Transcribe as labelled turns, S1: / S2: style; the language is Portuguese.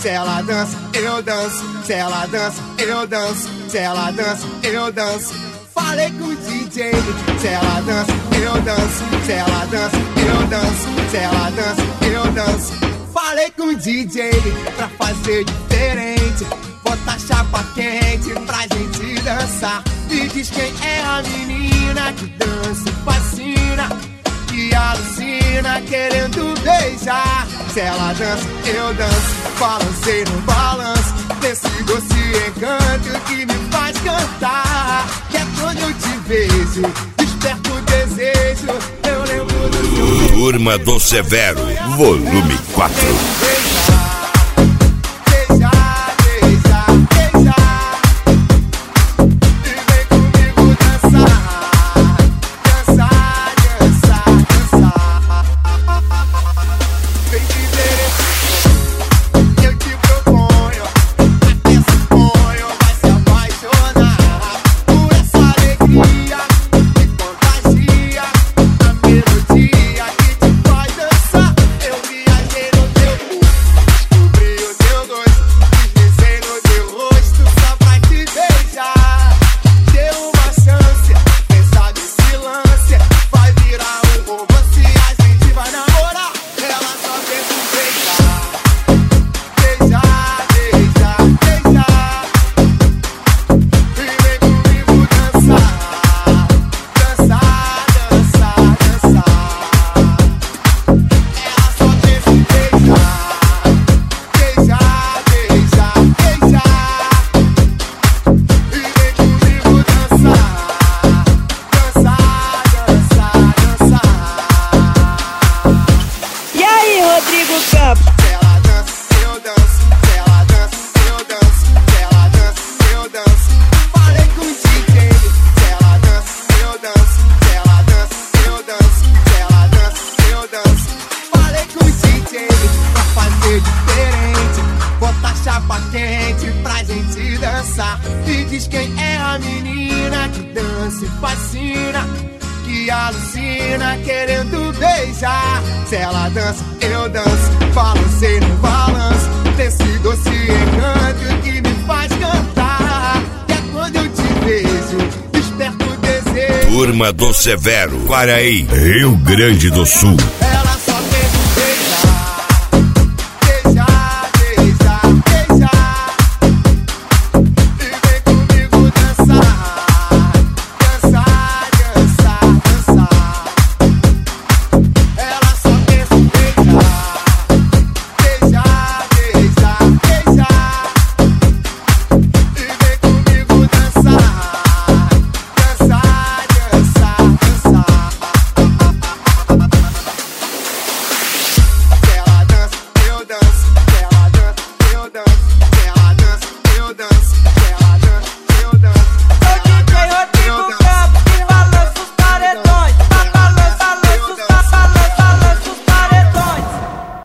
S1: se ela dança, eu danço. Se ela dança, eu danço. Se ela dança, eu danço. Falei com o DJ, se ela dança, eu danço. Se ela dança, eu danço. Se ela dança, eu danço. Falei com o DJ pra fazer diferente, bota chapa quente pra gente dançar. Me diz quem é a menina que dança e fascina, que alucina querendo beijar. Se ela dança, eu danço. Balancei no balanço desse doce encanto que me faz cantar. Que é quando eu te vejo, desperto o desejo. Eu lembro do seu beijo.
S2: Turma do Severo, volume 4.
S1: Me diz quem é a menina que dança e fascina, que alucina querendo beijar. Se ela dança, eu danço. Balancei no balanço desse doce encanto que me faz cantar. Que é quando eu te vejo, desperto o desejo.
S2: Turma do Severo, Quaraí, Rio Grande do Sul.